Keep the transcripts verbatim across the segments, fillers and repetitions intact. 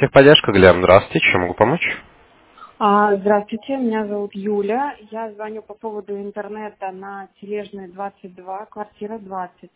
Техподдержка, Глеб, здравствуйте, чем могу помочь? А, Здравствуйте, меня зовут Юля. Я звоню по поводу интернета на Тележной двадцать два, квартира двадцать.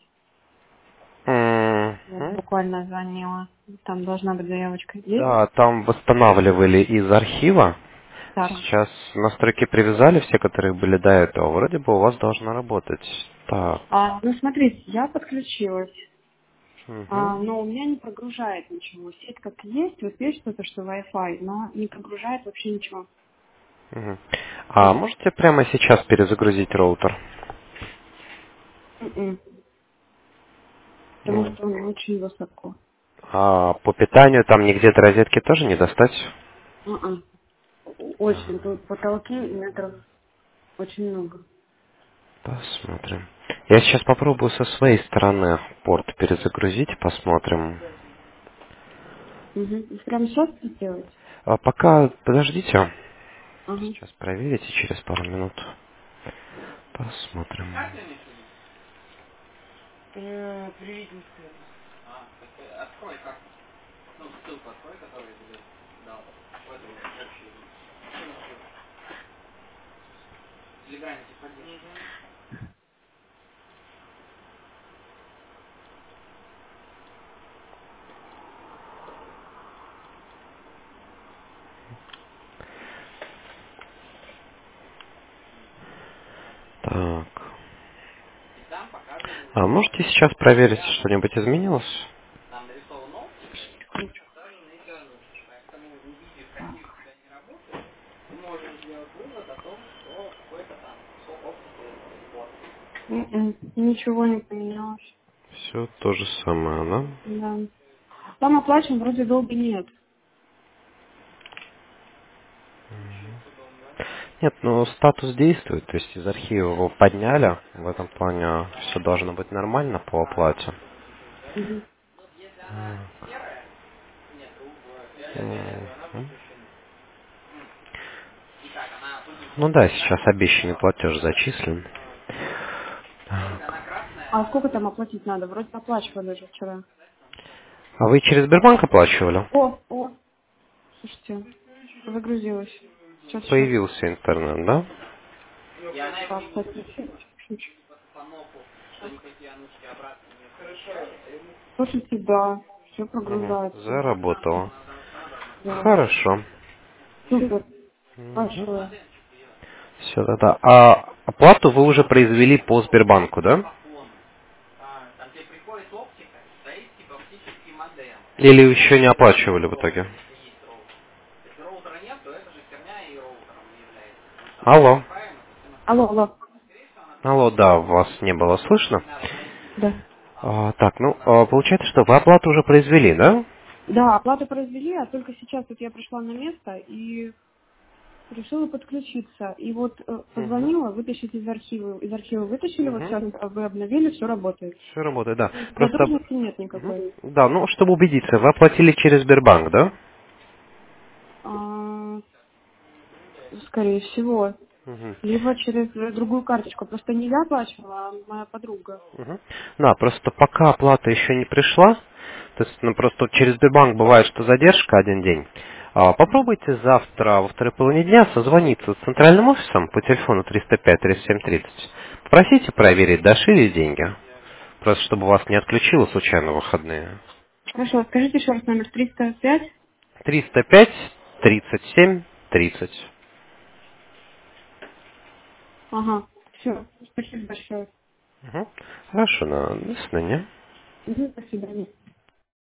Вот, Мгм. буквально звонила. Там должна быть заявочка. Есть? Да, там восстанавливали из архива. Да. Сейчас настройки привязали, все, которые были до этого. Вроде бы у вас должна работать. Так. А, ну, смотрите, я подключилась, а, Мгм. но у меня не прогружает ничего. Сеть как есть, вот есть что-то, что Wi-Fi, но не прогружает вообще ничего. Мгм. А можете прямо сейчас перезагрузить роутер? М-м. Потому Ну, что он очень высоко. а по питанию там нигде до розетки тоже не достать? М-м. Очень. Тут потолки метров очень много. Посмотрим. Я сейчас попробую со своей стороны порт перезагрузить, посмотрим. Угу. Прямо сейчас это сделать? А пока подождите. Ага. Сейчас проверите через пару минут. Посмотрим. Так. А можете сейчас проверить, что-нибудь изменилось? Секундочку. Так. М-м, Ничего не поменялось. Все то же самое, да? Да. Там оплачен вроде долго нет. Нет, ну статус действует, то есть из архива его подняли. В этом плане все должно быть нормально по оплате. Мгм. Мгм. Ну да, сейчас обещанный платеж зачислен. А сколько там оплатить надо? Вроде оплачивали же вчера. А вы через Сбербанк оплачивали? О, о, слушайте, загрузилась. Сейчас, сейчас. Появился интернет, да? Так, кстати, чуть-чуть. Так. Слушайте, да, все Угу. прогружается. Заработало. Да. Хорошо. Супер. Угу. Большое. Все, да-да. А оплату вы уже произвели по Сбербанку, да? Или еще не оплачивали в итоге? Алло. Алло, алло. Алло, да, вас не было слышно. Да. А, так, ну, а, получается, что вы оплату уже произвели, да? Да, оплату произвели, а только сейчас вот я пришла на место и решила подключиться. И вот э, Угу. позвонила, вытащить из архива. Из архива вытащили, вот Угу. сейчас вы обновили, все работает. Все работает, да. Просто, Задолженности нет мгм. никакой. Да, ну, чтобы убедиться, вы оплатили через Сбербанк, да? А, скорее всего. Мгм. Либо через э, другую карточку. Просто не я оплачивала, а моя подруга. Мгм. Да, просто пока оплата еще не пришла, то есть, ну, просто вот через Сбербанк бывает, что задержка один день. А, Попробуйте завтра во второй половине дня созвониться с центральным офисом по телефону триста пять тридцать семь тридцать. Попросите проверить, дошли ли деньги. Просто чтобы вас не отключило случайно в выходные. Хорошо, скажите еще раз номер триста пять. триста пять тридцать семь тридцать. Ага, все. Спасибо большое. Мгм. Хорошо, на- до свидания. Мгм, до свидания.